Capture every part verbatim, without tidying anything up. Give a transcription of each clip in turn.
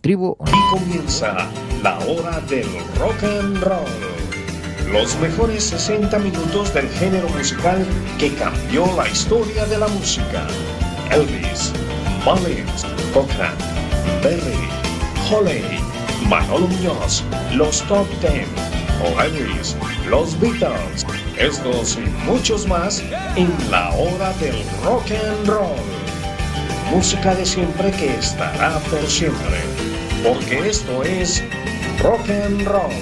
tribu. Y comienza la hora del rock and roll. Los mejores sesenta minutos del género musical que cambió la historia de la música. Elvis, Mullins, Cochran, Berry, Holly, Manolo Muñoz, los Top Ten, Oasis, los Beatles, estos y muchos más en la hora del rock and roll. Música de siempre que estará por siempre, porque esto es rock and roll.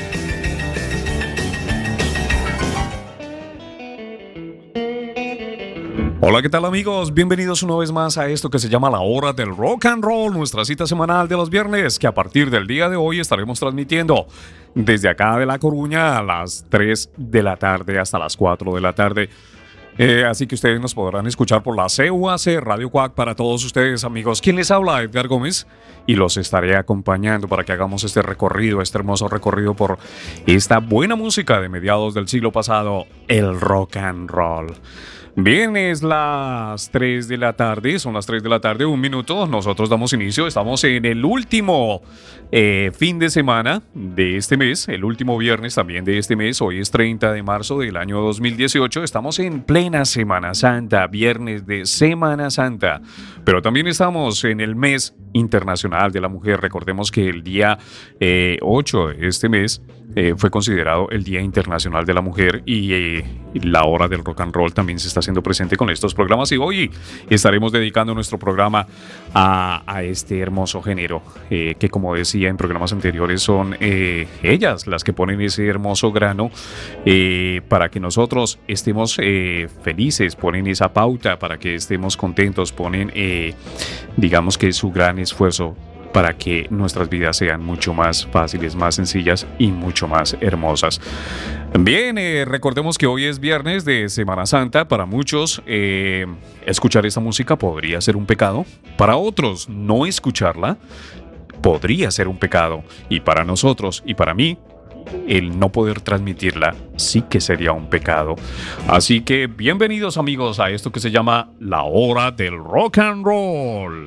Hola, ¿qué tal amigos? Bienvenidos una vez más a esto que se llama la hora del rock and roll, nuestra cita semanal de los viernes, que a partir del día de hoy estaremos transmitiendo desde acá de La Coruña a las tres de la tarde hasta las cuatro de la tarde. Eh, así que ustedes nos podrán escuchar por la C U A C Radio C U A C para todos ustedes, amigos. ¿Quién les habla? Edgar Gómez, y los estaré acompañando para que hagamos este recorrido, este hermoso recorrido por esta buena música de mediados del siglo pasado, el rock and roll. Bien, es las tres de la tarde, son las tres de la tarde, un minuto, nosotros damos inicio, estamos en el último eh, fin de semana de este mes, el último viernes también de este mes, hoy es treinta de marzo del año dos mil dieciocho, estamos en plena Semana Santa, viernes de Semana Santa, pero también estamos en el mes internacional de la mujer. Recordemos que el día eh, ocho de este mes eh, fue considerado el Día Internacional de la Mujer y eh, la hora del rock and roll también se está haciendo presente con estos programas, y hoy estaremos dedicando nuestro programa a, a este hermoso género eh, que, como decía en programas anteriores, son eh, ellas las que ponen ese hermoso grano eh, para que nosotros estemos eh, felices, ponen esa pauta para que estemos contentos, ponen eh, digamos que su gran esfuerzo para que nuestras vidas sean mucho más fáciles, más sencillas y mucho más hermosas. Bien, eh, recordemos que hoy es viernes de Semana Santa. Para muchos, eh, escuchar esta música podría ser un pecado. Para otros, no escucharla podría ser un pecado. Y para nosotros y para mí, el no poder transmitirla sí que sería un pecado. Así que bienvenidos amigos a esto que se llama la hora del rock and roll.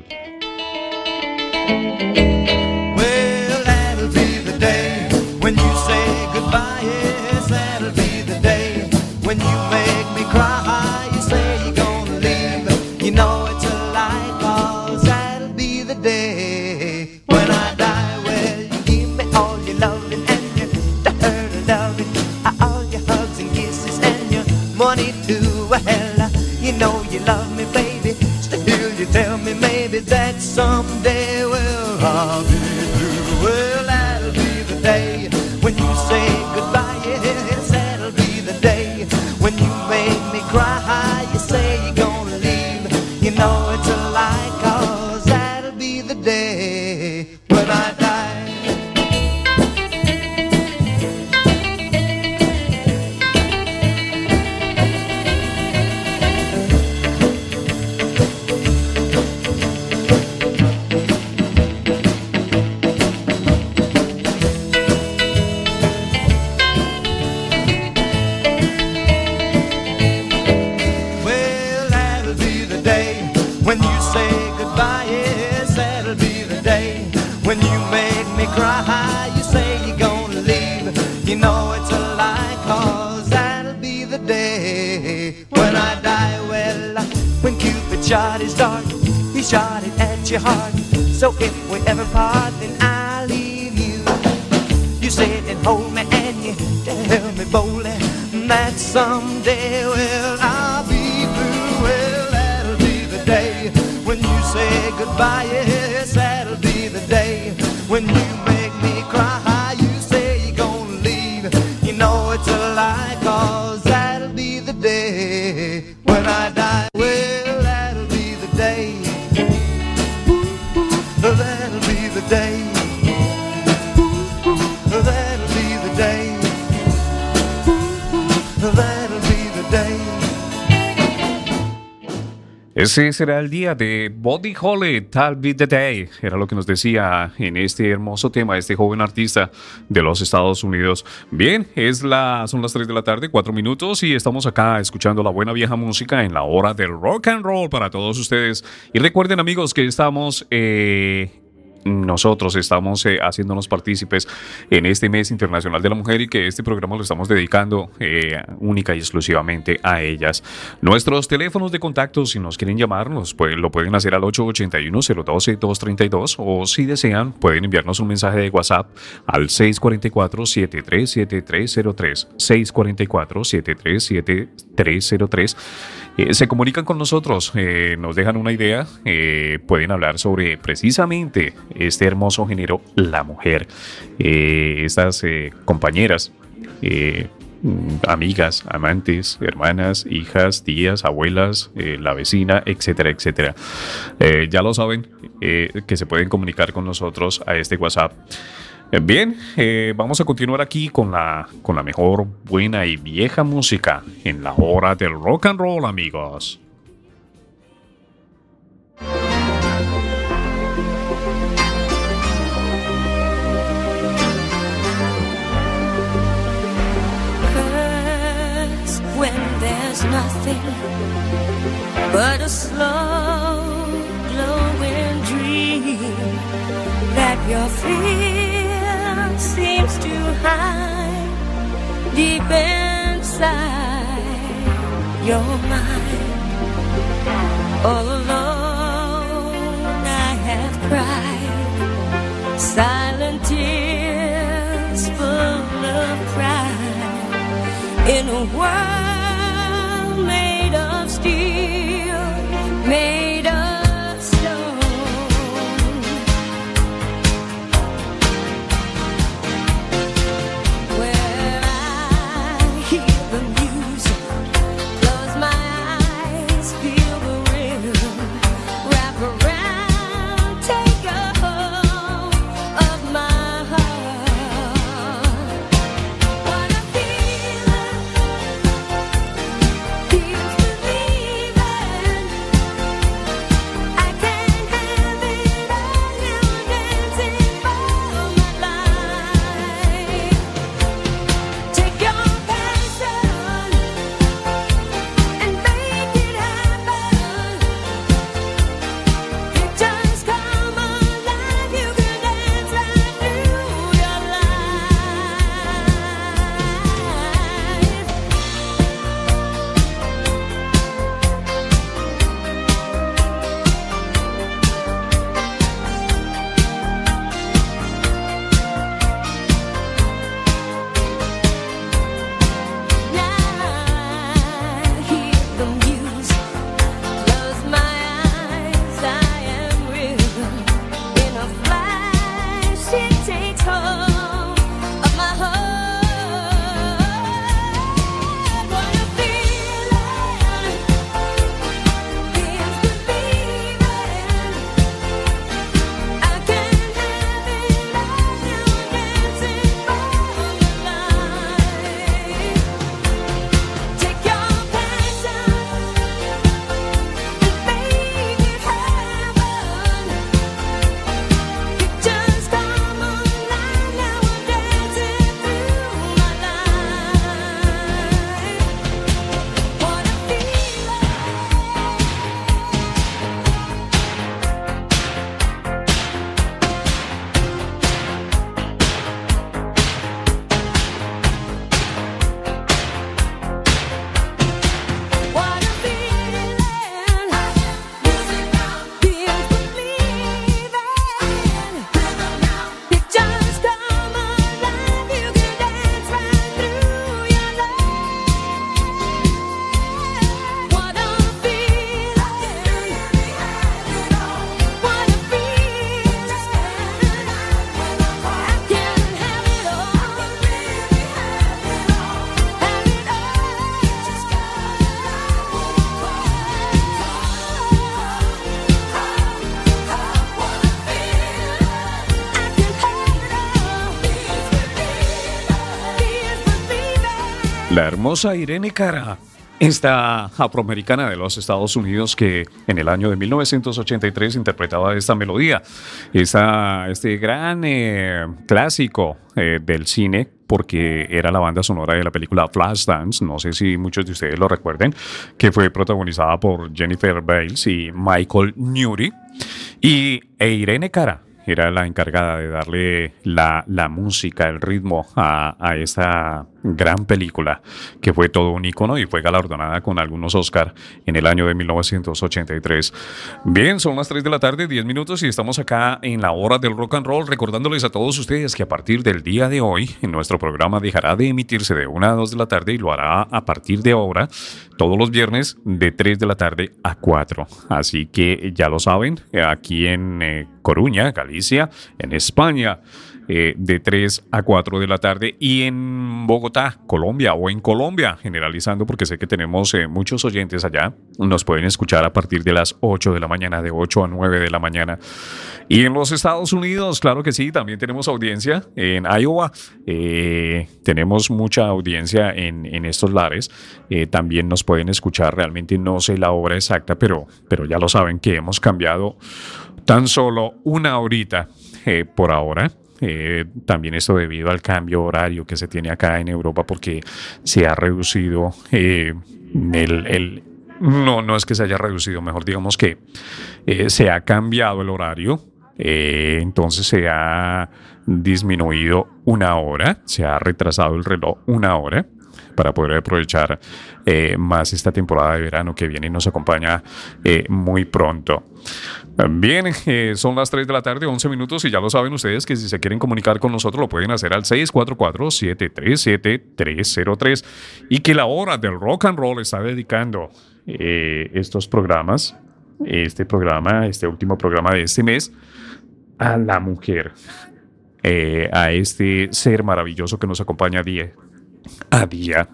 Well, that'll be the day when you say goodbye. Yes, that'll be the day when you make me cry. You say you're gonna leave, you know it's a lie, 'cause that'll be the day when I die. Well, you give me all your loving and your dirty loving, all your hugs and kisses and your money too. Well, you know you love me, baby. Still you tell me maybe that someday I'll be blue. Well, that'll be the day when you say goodbye. Yes, that'll be the day when you make me cry. You say you're gonna leave, you know it's a lie, 'cause that'll be the day when I die. When you make me cry, you say you're gonna leave, you know it's a lie, 'cause that'll be the day when I die. Well, when Cupid shot his dart, he shot it at your heart. So if we ever part, then I'll leave you. You sit and hold me and you tell me boldly that someday, well, I'll be blue. Well, that'll be the day when you say goodbye. Yes, that'll be the day when you make me cry. You say you're gonna leave, you know it's a lie, 'cause that'll be the day when I die. Well, that'll be the day. Ooh, ooh, that'll be the day. Ooh, ooh, that'll be the day. Ooh, ooh, that'll be the day. Ese será el día de Buddy Holly, That'll Be the Day. Era lo que nos decía en este hermoso tema este joven artista de los Estados Unidos. Bien, es la, son las tres de la tarde, cuatro minutos, y estamos acá escuchando la buena vieja música en la hora del rock and roll para todos ustedes. Y recuerden, amigos, que estamos... Eh, nosotros estamos eh, haciéndonos partícipes en este mes internacional de la mujer y que este programa lo estamos dedicando eh, única y exclusivamente a ellas. Nuestros teléfonos de contacto, si nos quieren llamarnos, pues, lo pueden hacer al ocho ocho uno, cero uno dos, dos tres dos o si desean pueden enviarnos un mensaje de WhatsApp al seis cuatro cuatro, siete tres siete tres cero tres, seis cuatro cuatro, siete tres siete tres cero tres. Eh, se comunican con nosotros, eh, nos dejan una idea, eh, pueden hablar sobre precisamente este hermoso género, la mujer. Eh, estas eh, compañeras, eh, amigas, amantes, hermanas, hijas, tías, abuelas, eh, la vecina, etcétera, etcétera. Eh, ya lo saben, eh, que se pueden comunicar con nosotros a este WhatsApp. Bien, eh, vamos a continuar aquí con la, con la mejor, buena y vieja música en la hora del rock and roll, amigos. First, when there's nothing but a slow, glowing dream that you're feeling seems to hide deep inside your mind. All alone I have cried silent tears full of pride in a world made of steel, made of La hermosa Irene Cara, esta afroamericana de los Estados Unidos que en el año de mil novecientos ochenta y tres interpretaba esta melodía, esta, este gran eh, clásico eh, del cine, porque era la banda sonora de la película Flashdance, no sé si muchos de ustedes lo recuerden, que fue protagonizada por Jennifer Beals y Michael Newry. Y e Irene Cara era la encargada de darle la, la música, el ritmo a, a esta gran película que fue todo un icono y fue galardonada con algunos Oscar en el año de mil novecientos ochenta y tres. Bien, son las tres de la tarde, diez minutos y estamos acá en la hora del rock and roll, recordándoles a todos ustedes que a partir del día de hoy nuestro programa dejará de emitirse de una a dos de la tarde y lo hará a partir de ahora todos los viernes de tres de la tarde a cuatro. Así que ya lo saben, aquí en eh, Coruña, Galicia, en España, eh, de tres a cuatro de la tarde, y en Bogotá, Colombia, o en Colombia, generalizando, porque sé que tenemos eh, muchos oyentes allá, nos pueden escuchar a partir de las ocho de la mañana, de ocho a nueve de la mañana. Y en los Estados Unidos, claro que sí, también tenemos audiencia en Iowa, eh, tenemos mucha audiencia en, en estos lares, eh, también nos pueden escuchar, realmente no sé la hora exacta, pero, pero ya lo saben que hemos cambiado tan solo una horita eh, por ahora. Eh, también esto debido al cambio horario que se tiene acá en Europa, porque se ha reducido eh, el, el no, no es que se haya reducido, mejor digamos que eh, se ha cambiado el horario, eh, entonces se ha disminuido una hora, se ha retrasado el reloj una hora para poder aprovechar eh, más esta temporada de verano que viene y nos acompaña eh, muy pronto. Bien, eh, son las tres de la tarde, once minutos, y ya lo saben ustedes que si se quieren comunicar con nosotros lo pueden hacer al seis cuatro cuatro, siete tres siete, tres cero tres, y que la hora del rock and roll está dedicando eh, estos programas, este programa, este último programa de este mes, a la mujer, eh, a este ser maravilloso que nos acompaña día a día.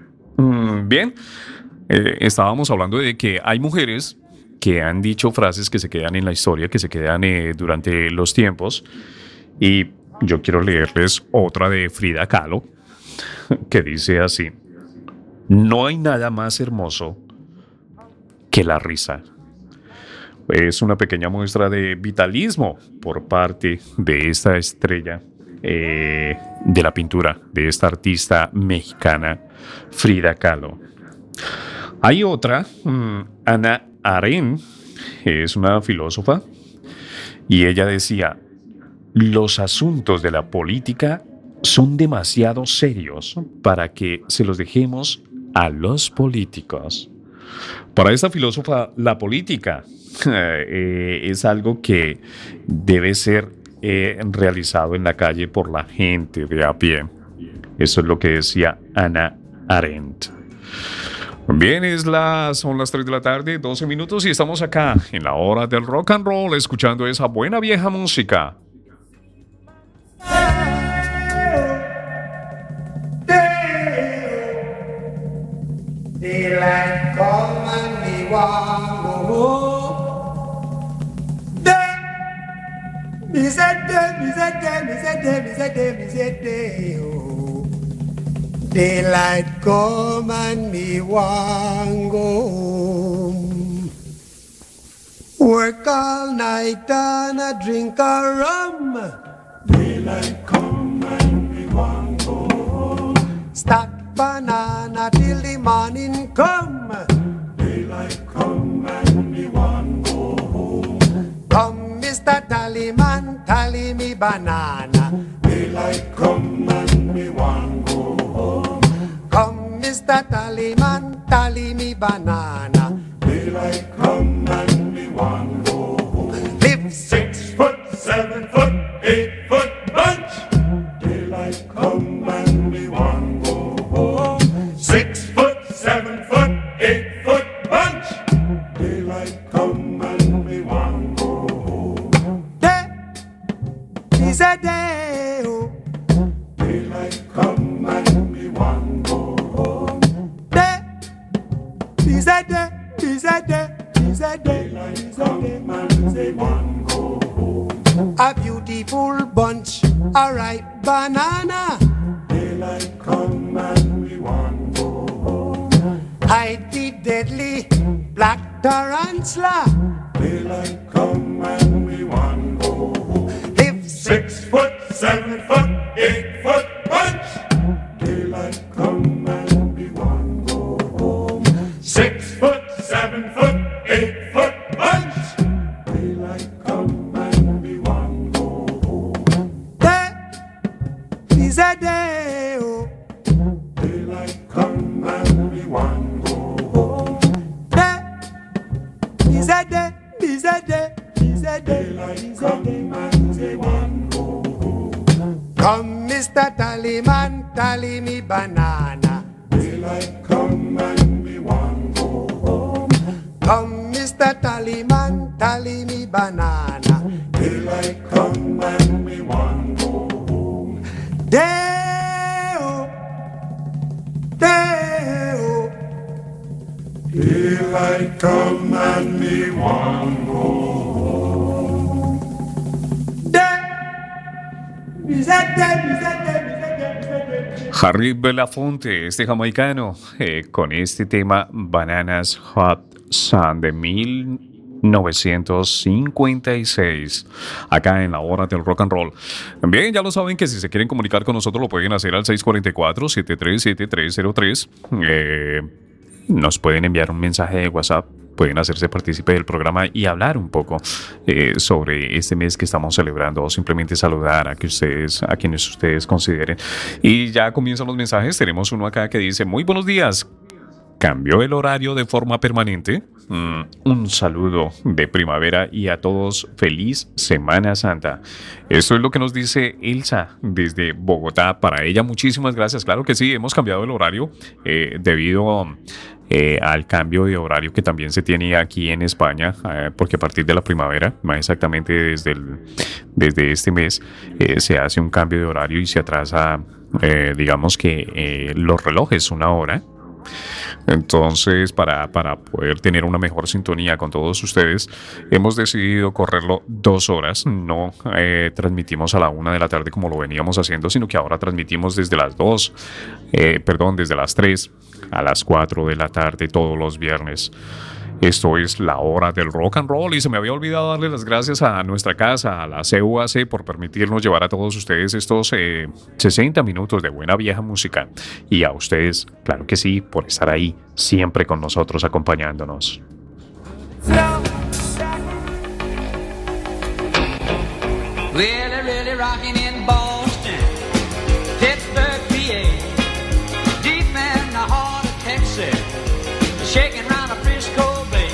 Mm, bien, eh, estábamos hablando de que hay mujeres que han dicho frases que se quedan en la historia, que se quedan eh, durante los tiempos, y yo quiero leerles otra de Frida Kahlo, que dice así: no hay nada más hermoso que la risa. Es una pequeña muestra de vitalismo por parte de esta estrella eh, de la pintura, de esta artista mexicana, Frida Kahlo. Hay otra, um, Ana Arendt, es una filósofa, y ella decía: los asuntos de la política son demasiado serios para que se los dejemos a los políticos. Para esta filósofa, la política eh, es algo que debe ser eh, realizado en la calle por la gente de a pie. Eso es lo que decía Ana Arendt. Bien, es las, son las tres de la tarde, doce minutos, y estamos acá en la hora del rock and roll, escuchando esa buena vieja música. Daylight come and me want go home. Day, me said day, me said day, me said day, me said day, me said day, oh. Daylight come and me want go home. Work all night and a drink a rum. Daylight come and me want go home. Stack banana till the morning come. Daylight come and me want go home. Come, Mister Tallyman, tally me banana. Daylight come and me want go home. Come, Mister Tallyman, tally me banana. Daylight come and me want go home. Live six foot, seven foot, eight foot bunch. Daylight come and me want go home. Six foot, seven foot, eight foot bunch. Daylight come and me want go home. Day is a day, oh. Daylight come and me want go home. Day is a day, is a day, is a day. Daylight come and me want go home. A beautiful bunch, a ripe banana. Daylight come and we want go home. Hide the deadly black tarantula. Daylight come and we want go home. Live six foot, seven foot, eight foot bunch. Daylight come and we want go home. Six foot, seven foot, eight foot bunch. Daylight come and we want go is a day, oh. Daylight come and we want go home. Day is a day, is a day, is a day. Daylight come and we want go home. Come, Mister Tallyman, tally me banana. Daylight come and we want go home. Come, Mister Tallyman, tally me banana. Daylight come and we want go home. Day-o, day-o. Daylight come and we want go home. Day, is that day, is that day, is that day, is that day. Harry Belafonte, este jamaicano, eh, con este tema Bananas Hot Sun de mil novecientos cincuenta y seis, acá en la hora del rock and roll. Bien, ya lo saben que si se quieren comunicar con nosotros lo pueden hacer al seis cuatro cuatro, siete tres siete tres cero tres. Eh, nos pueden enviar un mensaje de WhatsApp, pueden hacerse partícipe del programa y hablar un poco eh, sobre este mes que estamos celebrando, o simplemente saludar a que ustedes, a quienes ustedes consideren. Y ya comienzan los mensajes. Tenemos uno acá que dice: muy buenos días. ¿Cambió el horario de forma permanente? Mm, un saludo de primavera y a todos feliz Semana Santa. Esto es lo que nos dice Elsa desde Bogotá. Para ella muchísimas gracias. Claro que sí, hemos cambiado el horario eh, debido eh, al cambio de horario que también se tiene aquí en España, eh, porque a partir de la primavera, más exactamente desde, el, desde este mes, eh, se hace un cambio de horario y se atrasa, eh, digamos que eh, los relojes una hora. Entonces, para, para poder tener una mejor sintonía con todos ustedes, hemos decidido correrlo dos horas. No eh, transmitimos a la una de la tarde como lo veníamos haciendo, sino que ahora transmitimos desde las dos, eh, perdón, desde las tres a las cuatro de la tarde todos los viernes. Esto es la hora del rock and roll y se me había olvidado darle las gracias a nuestra casa, a la C U A C, por permitirnos llevar a todos ustedes estos eh, sesenta minutos de buena vieja música. Y a ustedes, claro que sí, por estar ahí siempre con nosotros acompañándonos. Really, really rocking in Boston, Pittsburgh, P A, deep in the heart of Texas, shaking round the Frisco.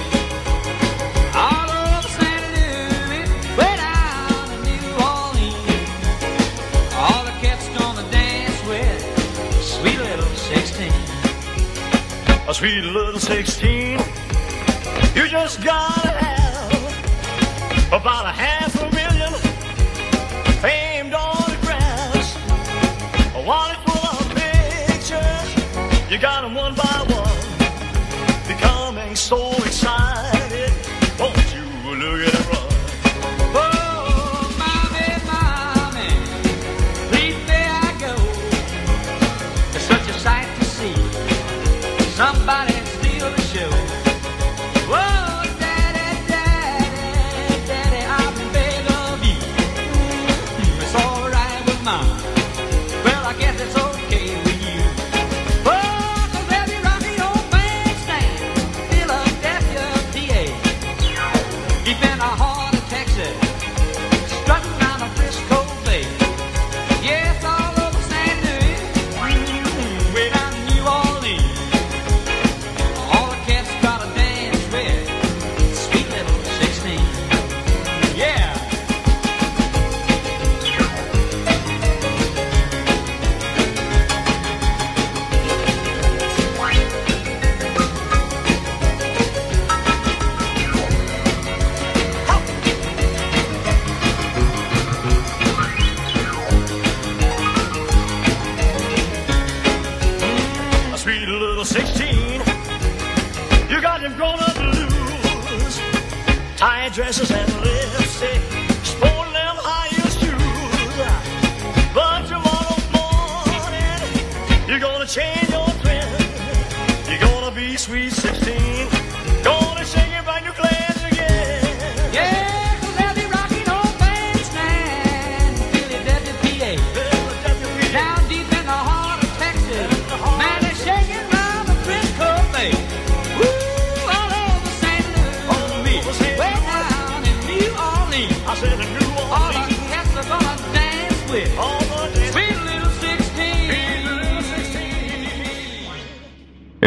A sweet little sixteen, you just gotta have about a half a million famed autographs, a wallet full of pictures, you got them one by one, becoming so excited, won't you look at it run? Oh, mommy, mommy, please there I go, it's such a sight to see. Somebody steal the show. Whoa, daddy, daddy, daddy, I'm in bed of you. It's all right with mom. Well, I guess it's okay with you. Oh, 'cause there'll be rocky old bandstand, Philadelphia, P A, deep in the heart of Texas, strutting down the Frisco Bay. Yes, all over Saint Louis, way down to New Orleans. sixteen, you got him grown up blues, tight dresses and lipstick, sporting them high heel shoes. But tomorrow morning, you're gonna change your trend. You're gonna be sweet sixteen, gonna shake your brand new class again. Yeah, 'cause they'll be rocking old bandstand, Philadelphia, P A, down deep in the heart of Texas. Man, they're shaking round the Frisco Bay. Woo, all over Saint Louis, way down in New Orleans. I said in New All the Orleans, cats are gonna dance with all the dance. sweet little sixteen.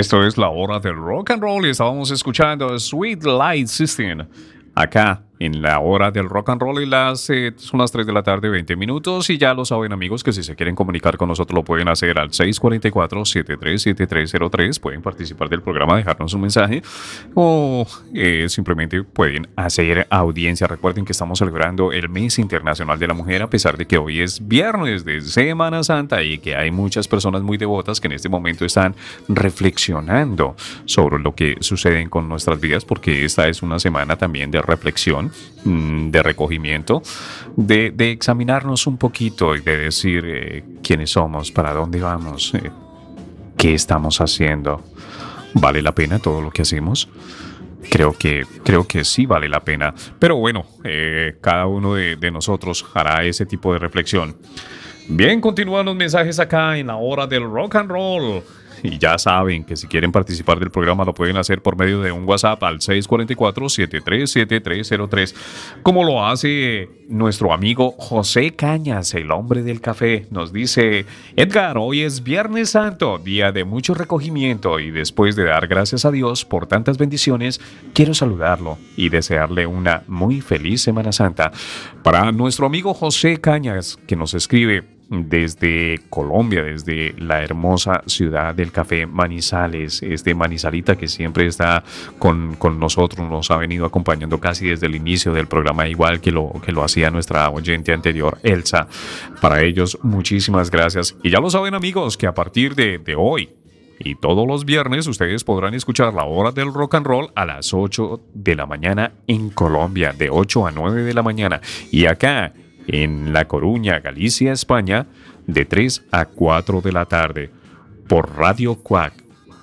Esto es la hora del rock and roll y estábamos escuchando Sweet Light System acá en la hora del rock and roll y las, eh, son las tres de la tarde, veinte minutos y ya lo saben amigos que si se quieren comunicar con nosotros lo pueden hacer al seis cuatro cuatro, siete tres siete tres cero tres, pueden participar del programa, dejarnos un mensaje o eh, simplemente pueden hacer audiencia. Recuerden que estamos celebrando el mes internacional de la mujer a pesar de que hoy es viernes de Semana Santa y que hay muchas personas muy devotas que en este momento están reflexionando sobre lo que sucede con nuestras vidas porque esta es una semana también de reflexión, de recogimiento, de, de examinarnos un poquito y de decir eh, quiénes somos, para dónde vamos, eh, qué estamos haciendo. ¿Vale la pena todo lo que hacemos? Creo que, creo que sí vale la pena. Pero bueno, eh, cada uno de, de nosotros hará ese tipo de reflexión. Bien, continúan los mensajes acá en la hora del rock and roll. Y ya saben que si quieren participar del programa lo pueden hacer por medio de un WhatsApp al seis cuatro cuatro, siete tres siete tres cero tres, como lo hace nuestro amigo José Cañas, el hombre del café. Nos dice: Edgar, hoy es Viernes Santo, día de mucho recogimiento y después de dar gracias a Dios por tantas bendiciones, quiero saludarlo y desearle una muy feliz Semana Santa. Para nuestro amigo José Cañas, que nos escribe desde Colombia, desde la hermosa ciudad del café Manizales, este Manizalita que siempre está con, con nosotros, nos ha venido acompañando casi desde el inicio del programa, igual que lo, que lo hacía nuestra oyente anterior, Elsa. Para ellos, muchísimas gracias. Y ya lo saben amigos, que a partir de, de hoy y todos los viernes ustedes podrán escuchar la hora del rock and roll a las ocho de la mañana en Colombia, de ocho a nueve de la mañana. Y acá en La Coruña, Galicia, España, de tres a cuatro de la tarde, por Radio Quack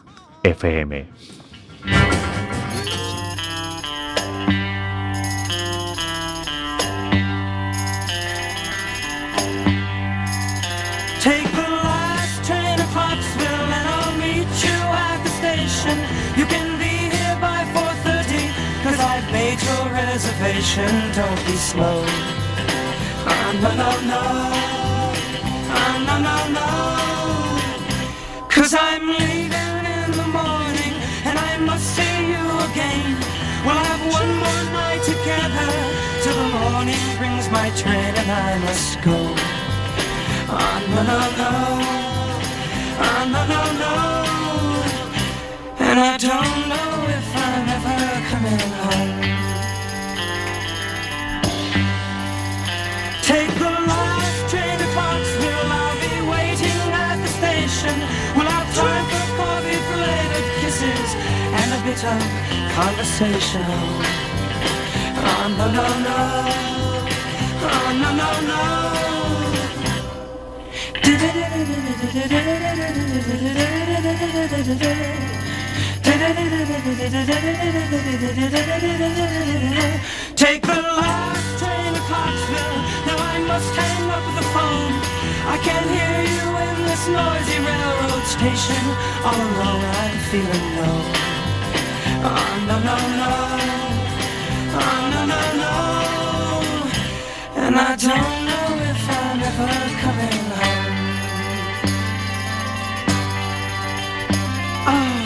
F M. Take the last train to Clarksville and I'll meet you at the station. You can be here by four thirty, cause I've made your reservation. Don't be slow. Ah, no, no, no, ah, no, no, no, cause I'm leaving in the morning and I must see you again. We'll have one more night together till the morning brings my train and I must go. Ah, no, no, no, ah, no, no, no, and I don't know if I'm ever coming home. Take the last train to Clarksville, I'll be waiting at the station. We'll have time for coffee, belated kisses, and a bit of conversation. Oh, no, no, no, oh, no, no, no. Take the last train to Clarksville. Now I must hang up the phone. I can't hear you in this noisy railroad station. All alone I'm feeling low. Oh, no, no, no. Oh, no, no, no. And I don't know if I'm ever coming home. Oh.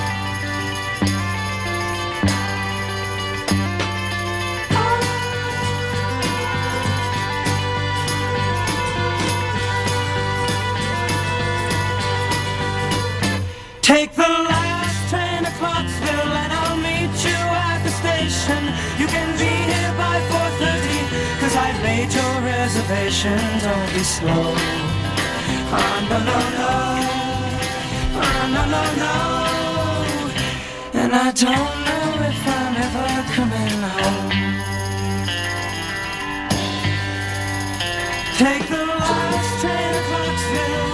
Take the last train to Clarksville and I'll meet you at the station. You can be here by four thirty, cause I've made your reservation. Don't be slow. Oh, no, no, no. Oh, no, no, no. And I don't know if I'm ever coming home. Take the last train to Clarksville.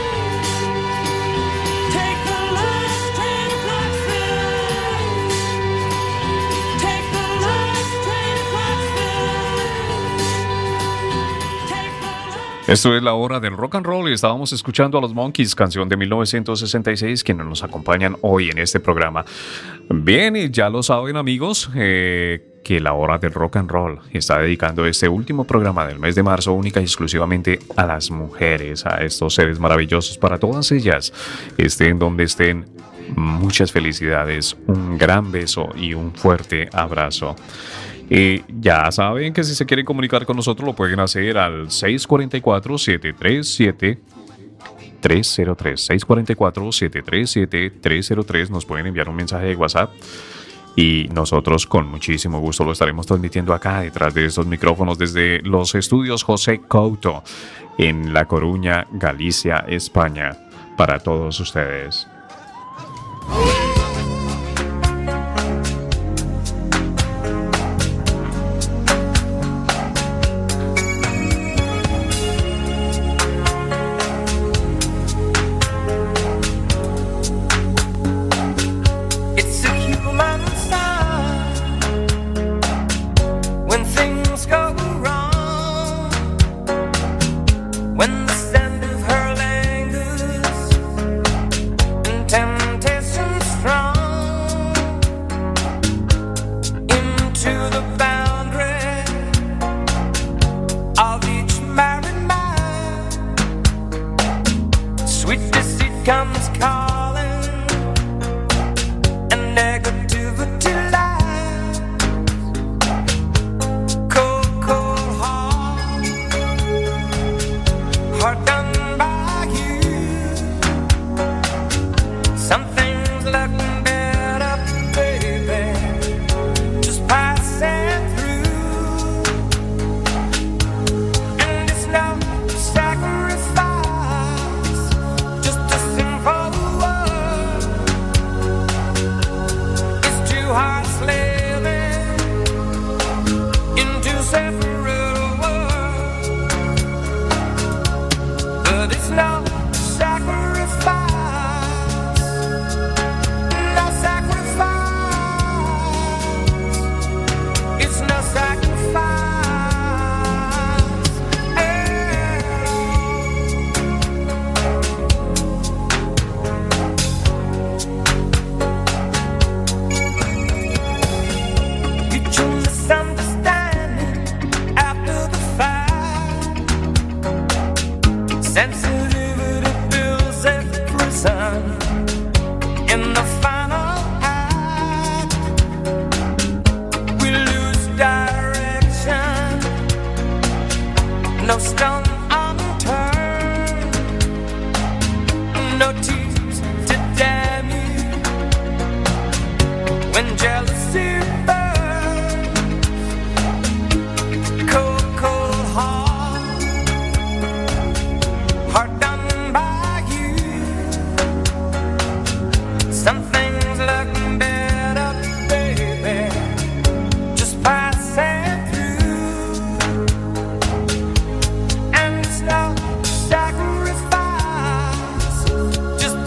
Esto es la hora del rock and roll y estábamos escuchando a los Monkees, canción de mil novecientos sesenta y seis, quienes nos acompañan hoy en este programa. Bien, y ya lo saben amigos, eh, que la hora del rock and roll está dedicando este último programa del mes de marzo única y exclusivamente a las mujeres, a estos seres maravillosos, para todas ellas, estén donde estén, muchas felicidades, un gran beso y un fuerte abrazo. Eh, ya saben que si se quieren comunicar con nosotros lo pueden hacer al seis cuatro cuatro, siete tres siete, tres cero tres. seis cuatro cuatro, siete tres siete, tres cero tres. Nos pueden enviar un mensaje de WhatsApp y nosotros con muchísimo gusto lo estaremos transmitiendo acá detrás de estos micrófonos desde los estudios José Couto en La Coruña, Galicia, España, para todos ustedes. Just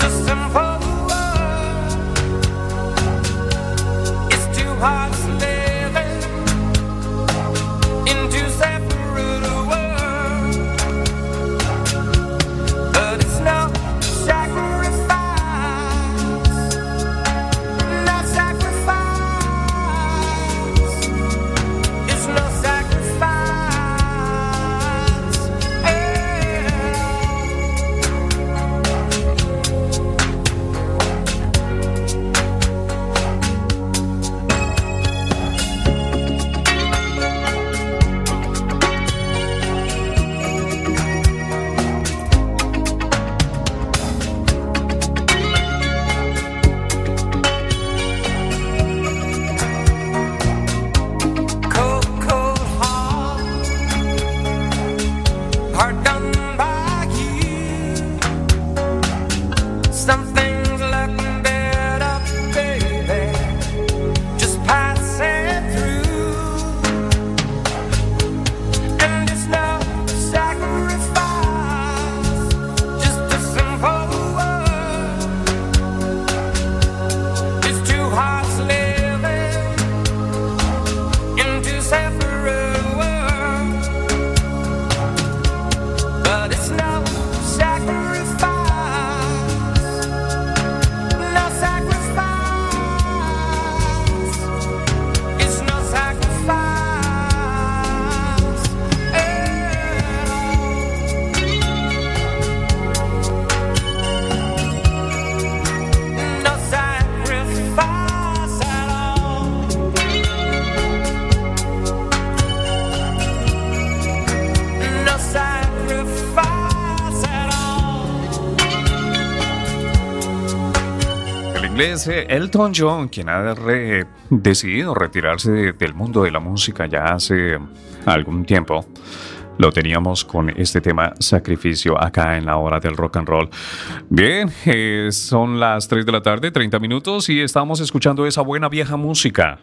inglés eh, Elton John, quien ha re- decidido retirarse de- del mundo de la música ya hace algún tiempo. Lo teníamos con este tema Sacrificio acá en la hora del rock and roll. Bien, eh, son las tres de la tarde, treinta minutos, y estamos escuchando esa buena vieja música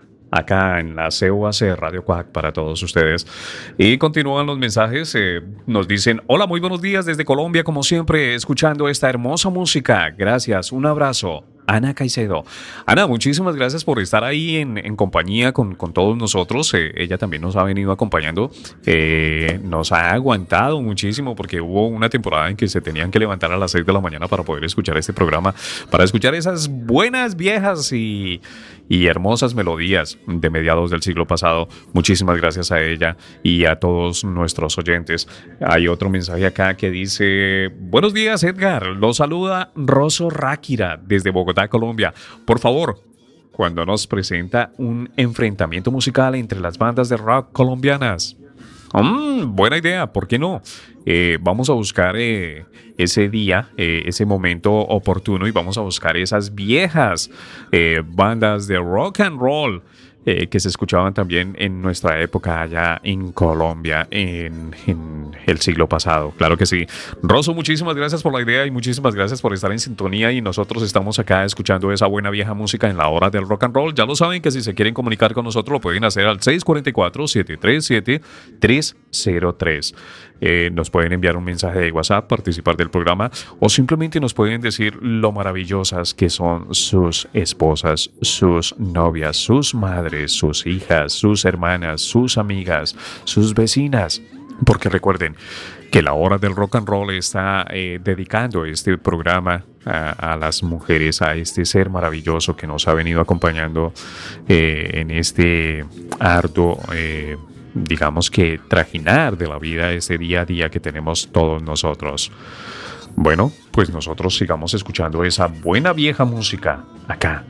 acá en la C U A C Radio Cuac para todos ustedes. Y continúan los mensajes. Eh, nos dicen: hola, muy buenos días desde Colombia, como siempre, escuchando esta hermosa música. Gracias, un abrazo. Ana Caicedo. Ana, muchísimas gracias por estar ahí en, en compañía con, con todos nosotros. Eh, ella también nos ha venido acompañando. Eh, nos ha aguantado muchísimo porque hubo una temporada en que se tenían que levantar a las seis de la mañana para poder escuchar este programa, para escuchar esas buenas, viejas y, y hermosas melodías de mediados del siglo pasado. Muchísimas gracias a ella y a todos nuestros oyentes. Hay otro mensaje acá que dice: buenos días, Edgar. Lo saluda Rosso Ráquira desde Bogotá, Colombia. Por favor, cuando nos presenta un enfrentamiento musical entre las bandas de rock colombianas. Mm, buena idea, ¿por qué no? Eh, vamos a buscar eh, ese día, eh, ese momento oportuno, y vamos a buscar esas viejas eh, bandas de rock and roll eh, que se escuchaban también en nuestra época allá en Colombia, en, en el siglo pasado. Claro que sí. Rosso, muchísimas gracias por la idea y muchísimas gracias por estar en sintonía, y nosotros estamos acá escuchando esa buena vieja música en la hora del rock and roll. Ya lo saben que si se quieren comunicar con nosotros lo pueden hacer al seis cuatro cuatro, siete tres siete, tres cero tres. Eh, nos pueden enviar un mensaje de WhatsApp, participar del programa, o simplemente nos pueden decir lo maravillosas que son sus esposas, sus novias, sus madres, sus hijas, sus hermanas, sus amigas, sus vecinas. Porque recuerden que la hora del rock and roll está eh, dedicando este programa a, a las mujeres, a este ser maravilloso que nos ha venido acompañando eh, en este arduo eh, digamos que trajinar de la vida, ese día a día que tenemos todos nosotros. Bueno, pues nosotros sigamos escuchando esa buena vieja música acá.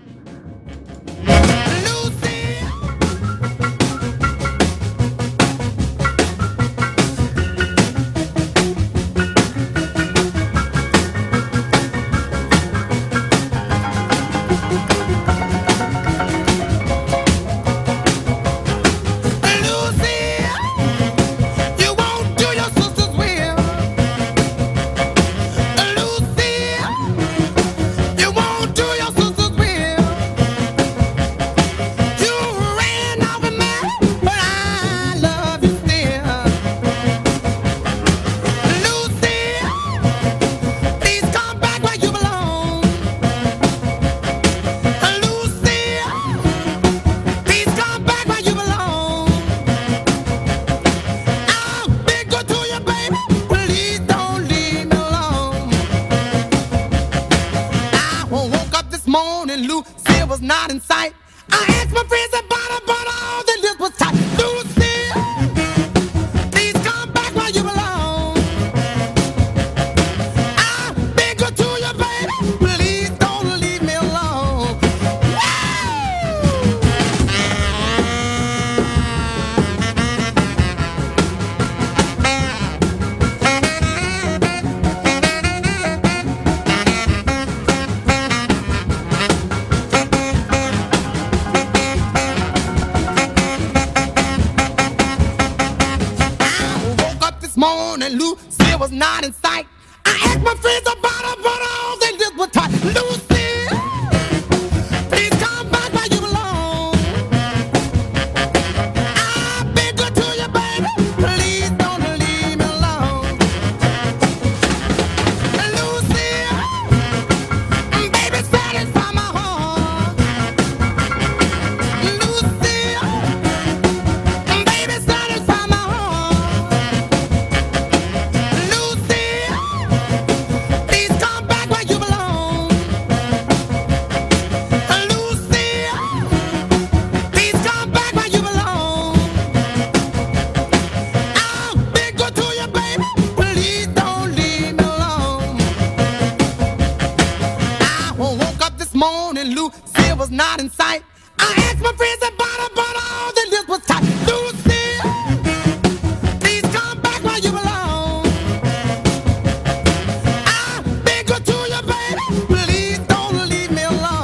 Please don't leave me alone.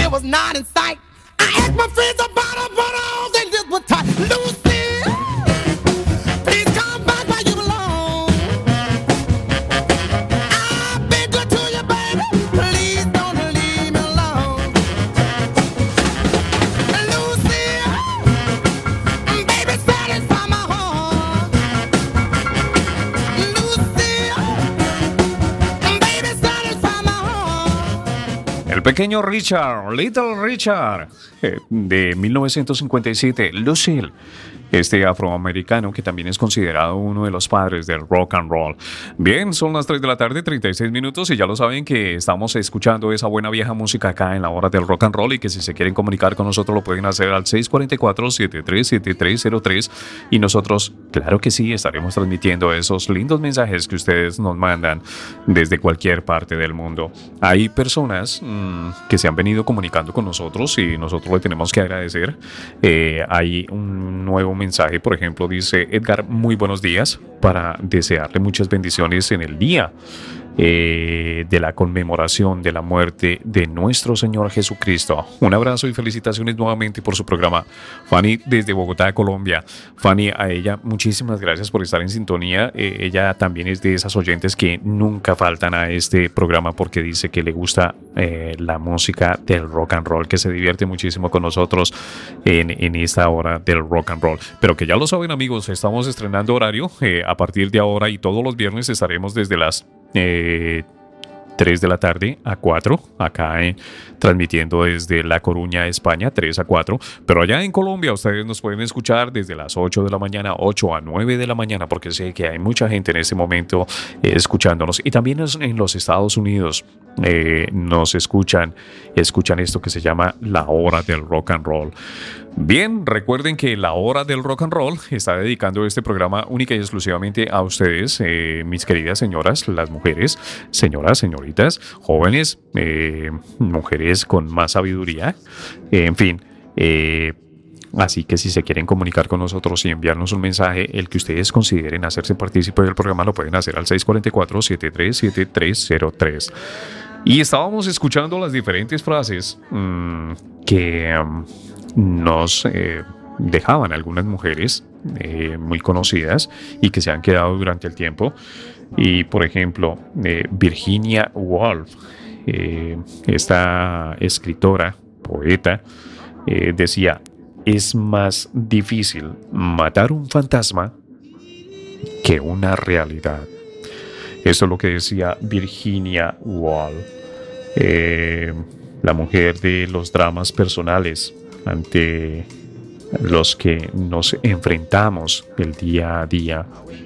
Lucille was not in sight. I asked my friends about her, but all they did was tight. Lucille, please come back where you belong. I've been good to you, baby. Please don't leave me alone. Lucille, baby, satisfy my heart. Lucille, baby, satisfy my heart. El pequeño Richard, Little Richard, eh, de mil novecientos cincuenta y siete, Lucille, este afroamericano que también es considerado uno de los padres del rock and roll. Bien, son las tres de la tarde, treinta y seis minutos, y ya lo saben que estamos escuchando esa buena vieja música acá en la hora del rock and roll, y que si se quieren comunicar con nosotros lo pueden hacer al seis cuatro cuatro, siete tres siete tres cero tres, y nosotros, claro que sí, estaremos transmitiendo esos lindos mensajes que ustedes nos mandan desde cualquier parte del mundo. Hay personas mmm, que se han venido comunicando con nosotros y nosotros le tenemos que agradecer. Eh, hay un nuevo mensaje, por ejemplo, dice Edgar, muy buenos días, para desearle muchas bendiciones en el día eh, de la conmemoración de la muerte de nuestro Señor Jesucristo. Un abrazo y felicitaciones nuevamente por su programa. Fanny desde Bogotá, Colombia. Fanny, a ella muchísimas gracias por estar en sintonía. Eh, ella también es de esas oyentes que nunca faltan a este programa porque dice que le gusta eh, la música del rock and roll, que se divierte muchísimo con nosotros en, en esta hora del rock and roll. Pero que ya lo saben, amigos, estamos estrenando horario. Eh, a partir de ahora y todos los viernes estaremos desde las Eh, tres de la tarde a cuatro, acá eh, transmitiendo desde La Coruña, España, tres a cuatro, pero allá en Colombia ustedes nos pueden escuchar desde las ocho de la mañana, ocho a nueve de la mañana, porque sé que hay mucha gente en este momento eh, escuchándonos, y también en los Estados Unidos eh, nos escuchan, escuchan esto que se llama La Hora del Rock and Roll. Bien, recuerden que La Hora del Rock and Roll está dedicando este programa única y exclusivamente a ustedes, eh, mis queridas señoras, las mujeres, señoras, señoritas, jóvenes, eh, mujeres con más sabiduría, eh, en fin. Eh, así que si se quieren comunicar con nosotros y enviarnos un mensaje, el que ustedes consideren hacerse partícipe del programa, lo pueden hacer al seis cuatro cuatro, siete tres siete tres cero tres. Y estábamos escuchando las diferentes frases mmm, que... Um, nos eh, dejaban algunas mujeres eh, muy conocidas y que se han quedado durante el tiempo. Y por ejemplo, eh, Virginia Woolf, eh, esta escritora, poeta, eh, decía: es más difícil matar un fantasma que una realidad. Eso es lo que decía Virginia Woolf, eh, la mujer de los dramas personales ante los que nos enfrentamos el día a día.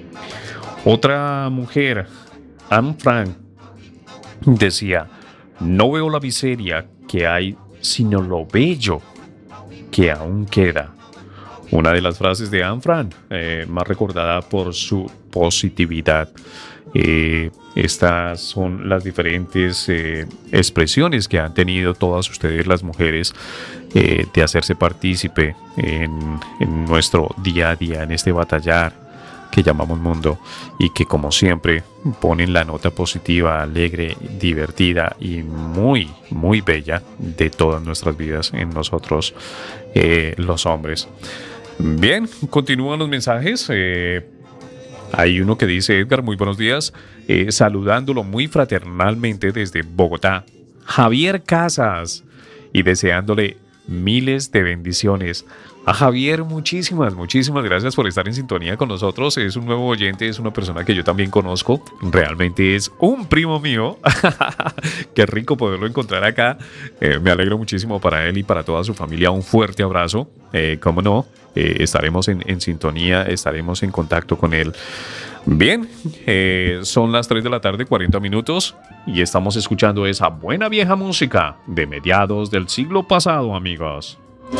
Otra mujer, Anne Frank, decía: no veo la miseria que hay, sino lo bello que aún queda. Una de las frases de Anne Frank, eh, más recordada por su positividad. Eh, estas son las diferentes eh, expresiones que han tenido todas ustedes, las mujeres, eh, de hacerse partícipe en, en nuestro día a día, en este batallar que llamamos mundo, y que, como siempre, ponen la nota positiva, alegre, divertida y muy, muy bella de todas nuestras vidas en nosotros, eh, los hombres. Bien, continúan los mensajes. Eh, Hay uno que dice: Edgar, muy buenos días, eh, saludándolo muy fraternalmente desde Bogotá, Javier Casas, y deseándole miles de bendiciones. A Javier, muchísimas, muchísimas gracias por estar en sintonía con nosotros. Es un nuevo oyente, es una persona que yo también conozco, realmente es un primo mío. Qué rico poderlo encontrar acá. Eh, me alegro muchísimo para él y para toda su familia. Un fuerte abrazo. Eh, cómo no, eh, estaremos en, en sintonía, estaremos en contacto con él. Bien, eh, son las tres de la tarde, cuarenta minutos, y estamos escuchando esa buena vieja música de mediados del siglo pasado, amigos.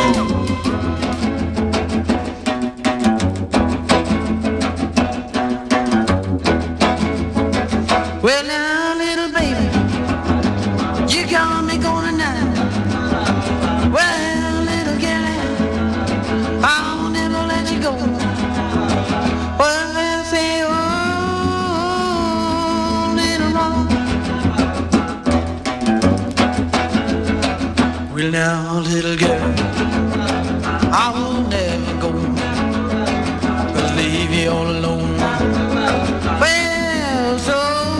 Well, now, little baby, you got me going tonight. Well, little girl, I'll never let you go. Well, I say, oh, little mama. Well, Well now, little girl, I will never go, but leave you all alone. Well, so,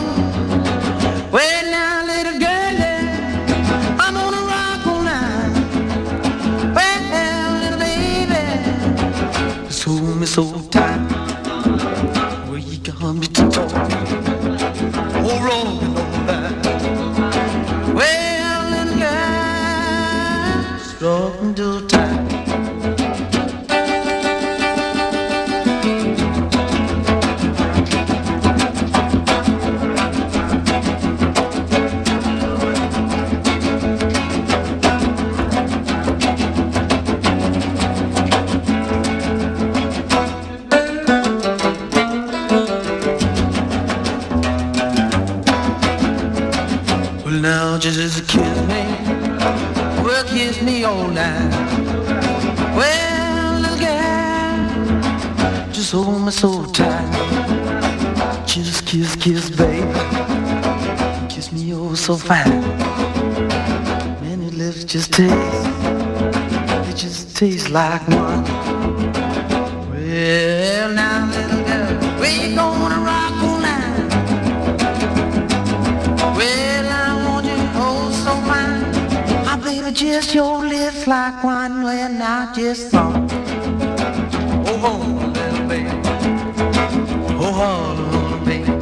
well now, little girl, yeah, I'm gonna rock all night. Well, little baby, just hold me so tight. Well, you got me to talk, oh, rolling on that. Well, little girl, struck until time. Now just kiss me, well kiss me all night. Well, little girl, just hold me so tight. Just kiss, kiss, baby, kiss me oh so fine. Man, your lips just taste, it just tastes like wine. Well, now little girl, we gonna rock all night. Well, just your lips like wine when I just saw. Oh, oh, little baby. Oh, oh, baby.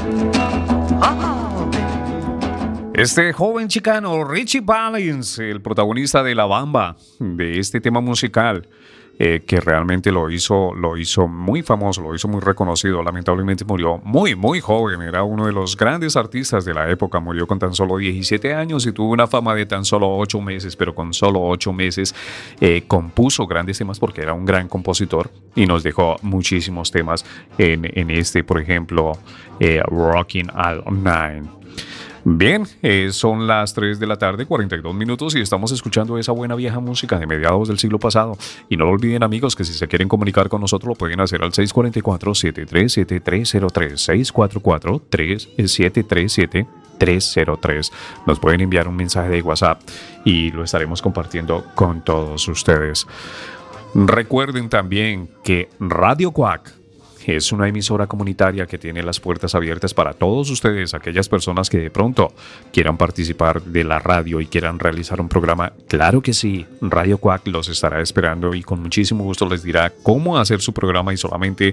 Oh, baby. Este joven chicano, Richie Valens, el protagonista de La Bamba, de este tema musical, eh, que realmente lo hizo, lo hizo muy famoso, lo hizo muy reconocido. Lamentablemente murió muy, muy joven. Era uno de los grandes artistas de la época. Murió con tan solo diecisiete años y tuvo una fama de tan solo ocho meses, pero con solo ocho meses eh, compuso grandes temas porque era un gran compositor y nos dejó muchísimos temas en, en este, por ejemplo, eh, Rockin' All Night. Bien, eh, son las tres de la tarde, cuarenta y dos minutos y estamos escuchando esa buena vieja música de mediados del siglo pasado. Y no lo olviden, amigos, que si se quieren comunicar con nosotros lo pueden hacer al seis cuatro cuatro, siete tres siete, tres cero tres, seis cuatro cuatro, siete tres siete, tres cero tres. Nos pueden enviar un mensaje de WhatsApp y lo estaremos compartiendo con todos ustedes. Recuerden también que Radio Quack es una emisora comunitaria que tiene las puertas abiertas para todos ustedes, aquellas personas que de pronto quieran participar de la radio y quieran realizar un programa. Claro que sí, Radio Quack los estará esperando y con muchísimo gusto les dirá cómo hacer su programa y solamente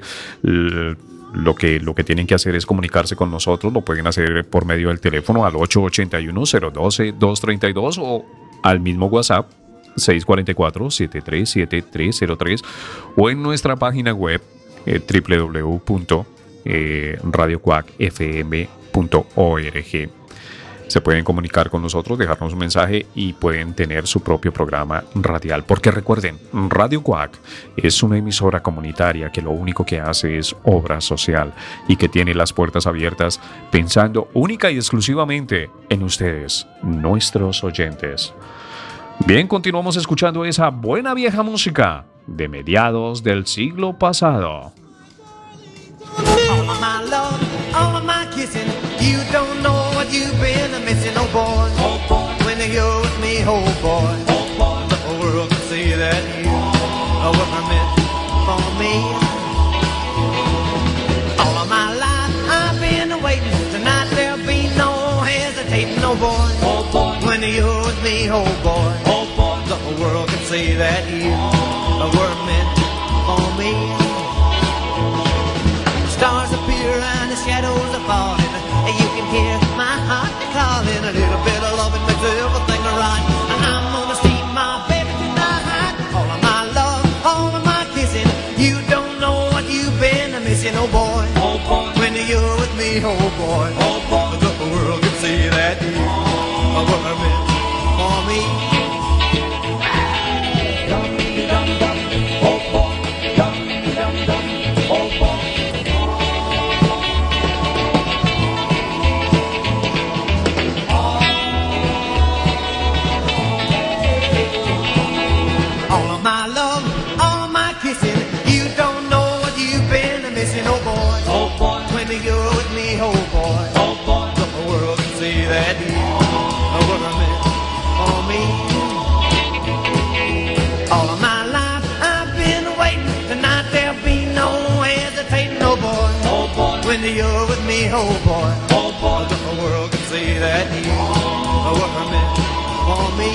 lo que, lo que tienen que hacer es comunicarse con nosotros. Lo pueden hacer por medio del teléfono al ocho ocho uno, cero uno dos, dos tres dos o al mismo WhatsApp seis cuatro cuatro, siete tres siete, tres cero tres o en nuestra página web Eh, w w w punto radio quack f m punto org. Se pueden comunicar con nosotros, dejarnos un mensaje y pueden tener su propio programa radial. Porque recuerden, Radio Quack es una emisora comunitaria que lo único que hace es obra social y que tiene las puertas abiertas pensando única y exclusivamente en ustedes, nuestros oyentes. Bien, continuamos escuchando esa buena vieja música de mediados del siglo pasado. All of my love, all of my kissing, you don't know what you've been missing, oh boy. Oh boy, when you're with me, oh boy. Oh boy, the whole world can see that you are what I meant for me. All of my life I've been waiting, tonight there'll be no hesitating, oh boy. Oh boy, when you're with me, oh boy. Oh boy, the whole world can see that you were meant for me. Stars appear and the shadows are falling, and you can hear my heart calling. A little bit of love, it makes everything right. And I'm gonna see my baby tonight. All of my love, all of my kissing, you don't know what you've been missing, oh boy. Oh boy, when you're with me, oh boy. Oh boy, the whole world can see that you are what I meant for me. That you are what I meant for me. oh boy, oh boy, the world can see that you were meant for me.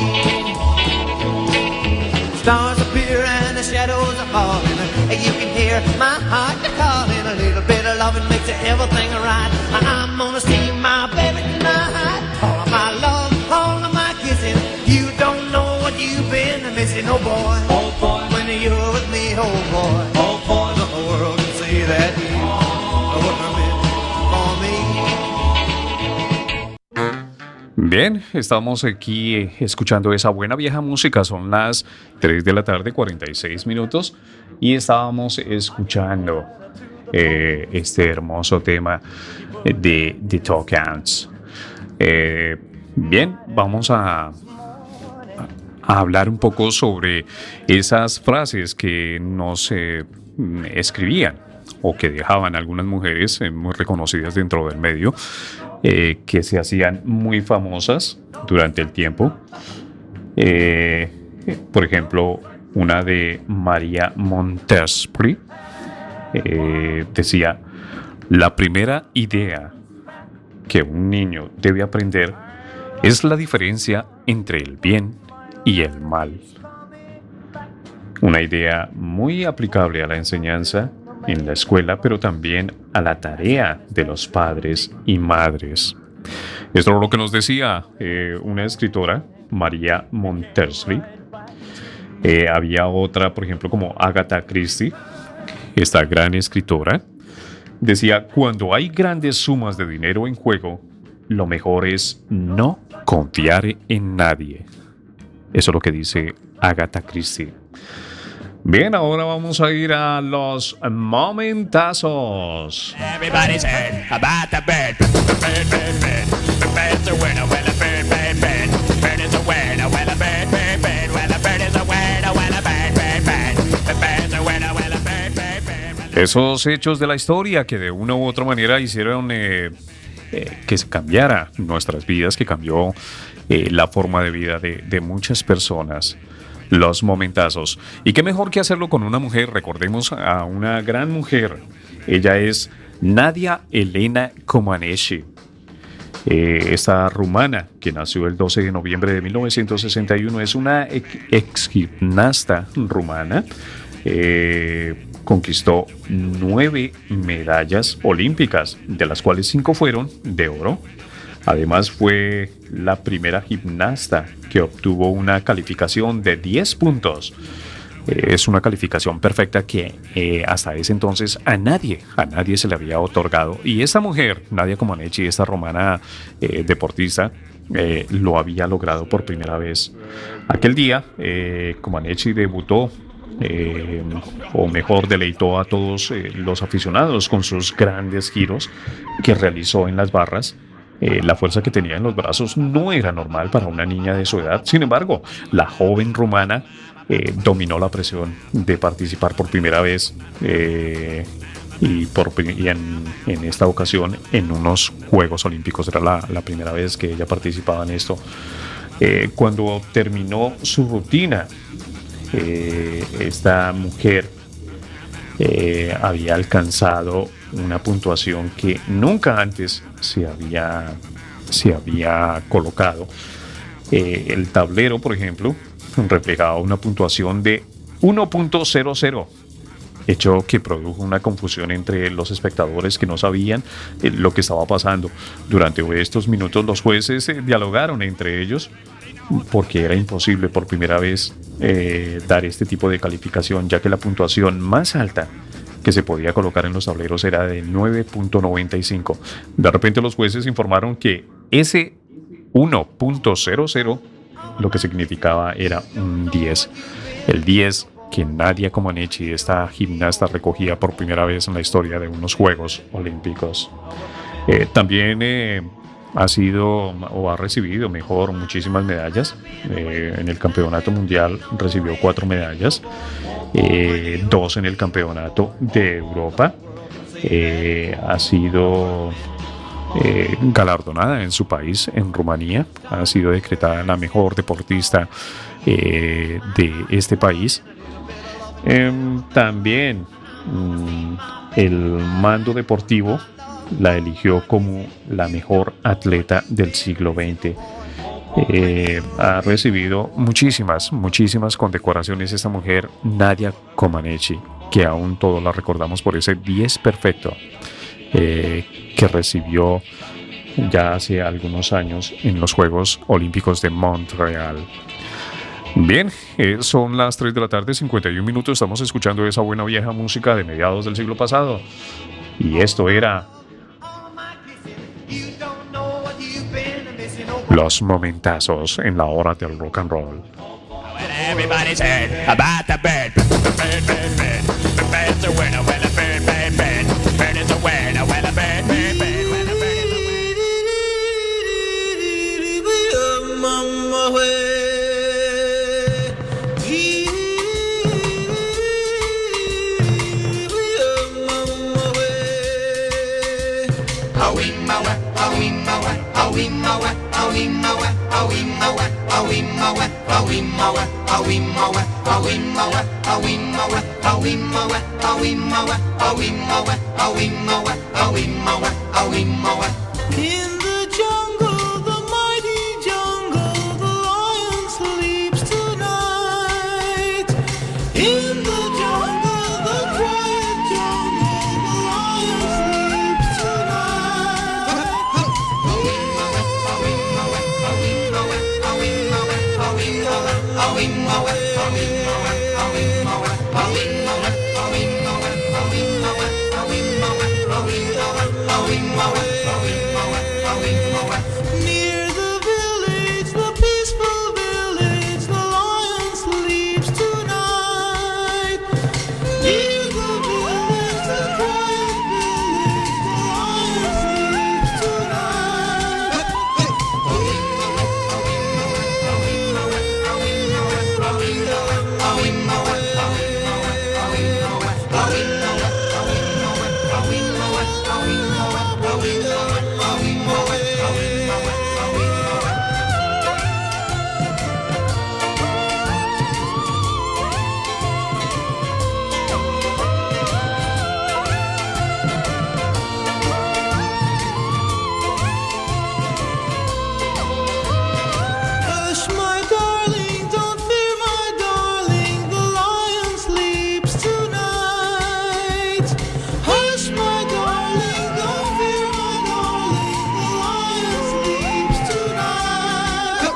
Stars appear and the shadows are falling, and you can hear my heart calling. A little bit of loving makes everything right. I'm gonna see my baby tonight. All of my love, all of my kissing. You don't know what you've been missing, oh boy, oh boy, when you're with me, oh boy, oh boy, the world can see that you were meant for me. Bien, estamos aquí eh, escuchando esa buena vieja música. Son las tres de la tarde, cuarenta y seis minutos, y estábamos escuchando eh, este hermoso tema de The Talk Ants. Eh, bien, vamos a, a hablar un poco sobre esas frases que nos eh, escribían o que dejaban algunas mujeres eh, muy reconocidas dentro del medio, eh, que se hacían muy famosas durante el tiempo. Eh, por ejemplo, una de María Montesquieu eh, decía: la primera idea que un niño debe aprender es la diferencia entre el bien y el mal. Una idea muy aplicable a la enseñanza en la escuela, pero también a la tarea de los padres y madres. Esto es lo que nos decía eh, una escritora, María Montesquieu. Eh, había otra, por ejemplo, como Agatha Christie, esta gran escritora. Decía: cuando hay grandes sumas de dinero en juego, lo mejor es no confiar en nadie. Eso es lo que dice Agatha Christie. Bien, ahora vamos a ir a los momentazos. Everybody's heard about the bird. The bird, bird, bird. The bird's a winner, well, a bird, bird, bird. The bird is a winner, well, a bird, bird, bird. Well, a bird is a winner, well, a bird, bird, bird. The bird's a winner, well, a bird, bird, bird. Esos hechos de la historia que de una u otra manera hicieron eh, eh, que se cambiara nuestras vidas, que cambió eh, la forma de vida de, de muchas personas. Los momentazos. Y qué mejor que hacerlo con una mujer. Recordemos a una gran mujer. Ella es Nadia Elena Comaneci. Eh, esta rumana que nació el doce de noviembre de mil novecientos sesenta y uno es una ex gimnasta rumana. Eh, conquistó nueve medallas olímpicas, de las cuales cinco fueron de oro. Además, fue la primera gimnasta que obtuvo una calificación de diez puntos. Eh, es una calificación perfecta que eh, hasta ese entonces a nadie, a nadie se le había otorgado. Y esta mujer, Nadia Comaneci, esta romana eh, deportista, eh, lo había logrado por primera vez. Aquel día, eh, Comaneci debutó, eh, o mejor, deleitó a todos eh, los aficionados con sus grandes giros que realizó en las barras. Eh, la fuerza que tenía en los brazos no era normal para una niña de su edad. Sin embargo, la joven rumana eh, dominó la presión de participar por primera vez eh, y, por, y en, en esta ocasión en unos Juegos Olímpicos. Era la, la primera vez que ella participaba en esto. Eh, cuando terminó su rutina, eh, esta mujer eh, había alcanzado una puntuación que nunca antes se había, se había colocado. Eh, el tablero, por ejemplo, reflejaba una puntuación de uno punto cero cero, hecho que produjo una confusión entre los espectadores que no sabían eh, lo que estaba pasando. Durante estos minutos los jueces eh, dialogaron entre ellos, porque era imposible por primera vez eh, dar este tipo de calificación, ya que la puntuación más alta que se podía colocar en los tableros era de nueve punto noventa y cinco. De repente los jueces informaron que ese uno punto cero cero lo que significaba era un diez. El diez que Nadia Comaneci, esta gimnasta, recogía por primera vez en la historia de unos Juegos Olímpicos. Eh, también eh, ha sido o ha recibido, mejor, muchísimas medallas. Eh, en el campeonato mundial recibió cuatro medallas. Eh, dos en el campeonato de Europa. Eh, ha sido eh, galardonada en su país, en Rumanía. Ha sido decretada la mejor deportista eh, de este país. Eh, también mmm, el mando deportivo la eligió como la mejor atleta del siglo veinte. Eh, ha recibido muchísimas, muchísimas condecoraciones esta mujer, Nadia Comaneci, que aún todos la recordamos por ese diez perfecto eh, que recibió ya hace algunos años en los Juegos Olímpicos de Montreal. Bien, eh, son las tres de la tarde, cincuenta y un minutos. Estamos escuchando esa buena vieja música de mediados del siglo pasado. Y esto era Los Momentazos en la hora del rock and roll. Everybody's heard about the bird. Bird, bird, bird. The bird's a winner. Well, a bird, bird, bird. Bird is a winner. Well, a bird, bird, bird. Well, a bird is a winner. Mama, way. In the jungle, the mighty jungle, the lion sleeps tonight. In the jungle, the quiet jungle, the lion sleeps tonight. Near the village, the peaceful village, the lion sleeps tonight. Near the village, the quiet village, the lion sleeps tonight. Hush, my darling, don't fear, my darling, the lion sleeps tonight. Hush, my darling, don't fear, my darling, the lion sleeps tonight.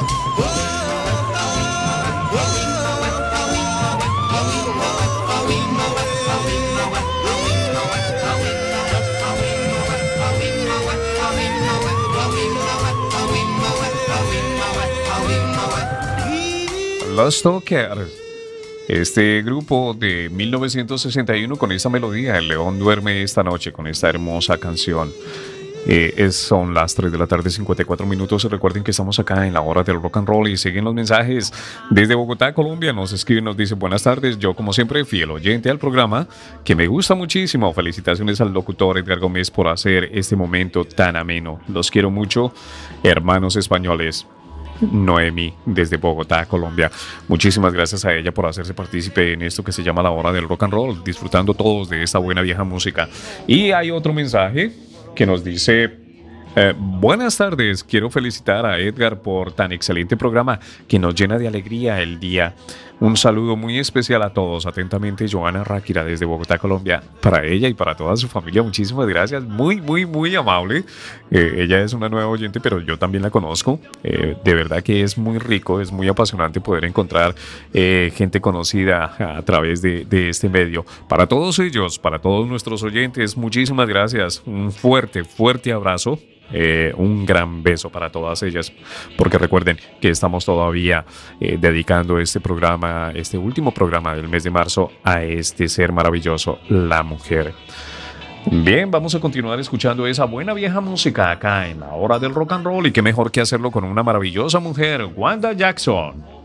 Los Stokers, este grupo de mil novecientos sesenta y uno con esta melodía, El León Duerme Esta Noche, con esta hermosa canción. Eh, es, son las tres de la tarde, cincuenta y cuatro minutos. Recuerden que estamos acá en la hora del rock and roll y siguen los mensajes desde Bogotá, Colombia. Nos escriben, nos dicen buenas tardes. Yo, como siempre, fiel oyente al programa, que me gusta muchísimo. Felicitaciones al locutor Edgar Gómez por hacer este momento tan ameno. Los quiero mucho, hermanos españoles. Noemi, desde Bogotá, Colombia. Muchísimas gracias a ella por hacerse partícipe en esto que se llama la hora del rock and roll, disfrutando todos de esta buena vieja música. Y hay otro mensaje que nos dice: eh, buenas tardes, quiero felicitar a Edgar por tan excelente programa que nos llena de alegría el día. Un saludo muy especial a todos. Atentamente, Joana Ráquira, desde Bogotá, Colombia. Para ella y para toda su familia, muchísimas gracias. Muy, muy, muy amable. Eh, ella es una nueva oyente, pero yo también la conozco. Eh, de verdad que es muy rico, es muy apasionante poder encontrar eh, gente conocida a través de, de este medio. Para todos ellos, para todos nuestros oyentes, muchísimas gracias. Un fuerte, fuerte abrazo. Eh, un gran beso para todas ellas, porque recuerden que estamos todavía eh, dedicando este programa, este último programa del mes de marzo, a este ser maravilloso, la mujer. Bien, vamos a continuar escuchando esa buena vieja música acá en la hora del rock and roll, y qué mejor que hacerlo con una maravillosa mujer, Wanda Jackson.